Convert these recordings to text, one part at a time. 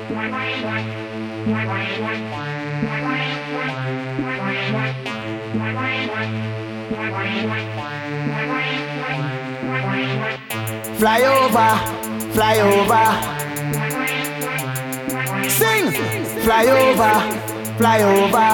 Fly over, fly over. Sing! Fly over, fly over.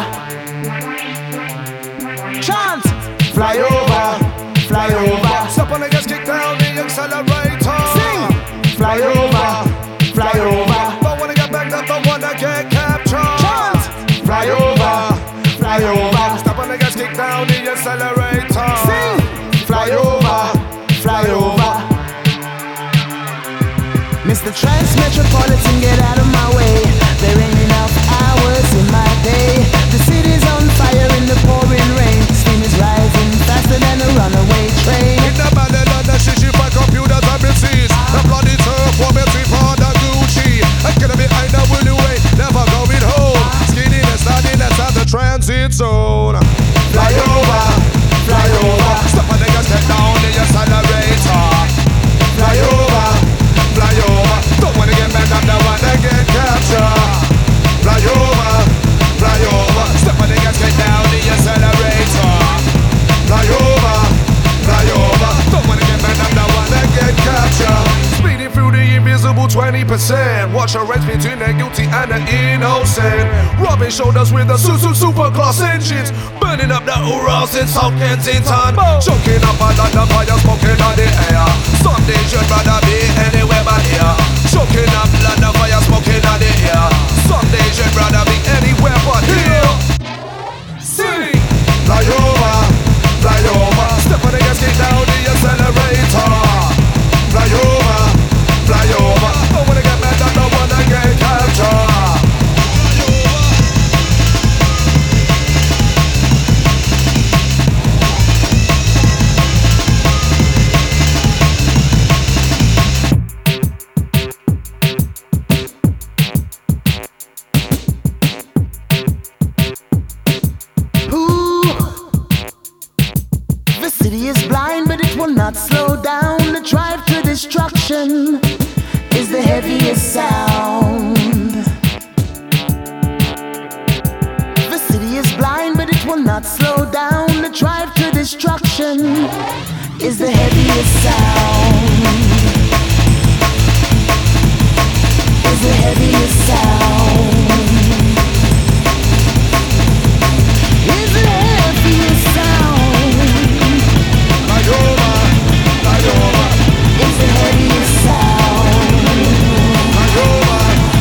Chant! Fly over, fly over. Step on the gas, kick down the accelerator. Sing! Fly over, fly over. Don't wanna get back up, don't wanna get captured. Chant! Fly over, fly over. Step on the gas, kick down the accelerator. Sing! Fly over, fly over. Mr. Trans-Metropolitan, get out of my way. There ain't enough hours in my day. The city's on fire in the pouring rain. Steam is rising faster than a runaway train. In the Babylon, the shishi for computers and MCs. The bloody turf for me for the Gucci. I'm gonna be behind the willy way, never going home. Skinny, that's not in, that's at the transit zone. Fly over, fly over. Step on the gas, get down the accelerator. Fly over, Fly over, don't wanna get back, I'm the one that get captured. Fly over, step on the gas, get down the accelerator. Fly over, don't wanna get back, I'm the one that get captured. Speeding through the invisible 20%. Watch a race between the guilty and the innocent. Rubbing shoulders with the super class engines. Burning up the Urals in South Kensington. Choking up under the fire, smoking on the air. Some days you'd rather be anywhere but here. Choking up under fire, smoking on the air. Some days you'd rather be anywhere but here. Sing! Fly over, step on the gas, kick down the accelerator. Fly over, don't wanna get mad, I don't wanna get captured. The city is blind, but it will not slow down. The drive to destruction is the heaviest sound. The city is blind, but it will not slow down. The drive to destruction is the heaviest sound. Is the heaviest sound. Is the heaviest sound. Fly over, Is the heaviest sound. fly over.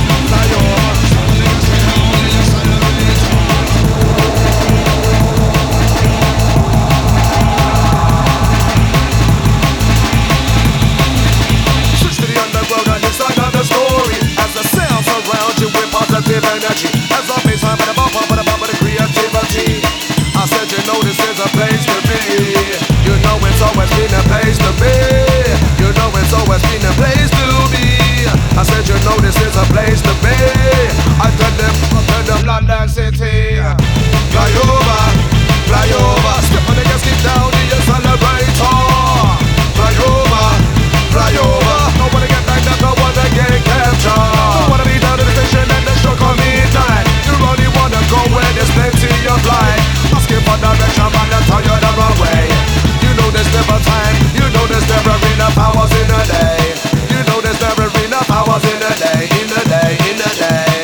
Switch to the underground and inside of the story. As the sound surrounds you with positive energy. As a baseline, but a bump of the creativity. I said you know this is a place to be. You know it's always been a place to be. You know it's always been a place to be. I said you know this is a place to be. I tell them London City. Fly over, step on the gas, keep down the accelerator. Fly over, don't wanna get back, don't wanna get captured. Don't wanna be down to the station and the stroke of midnight. You only wanna go where there's plenty of light. Asking for direction, man, that's how you're the wrong way. You know there's never time, you know there's never enough hours in a day. You know there's never enough hours in a day, in a day, in a day.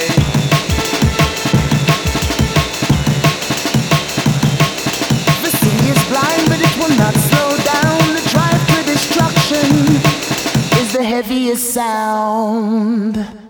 The city is blind, but it will not slow down. The drive to destruction is the heaviest sound.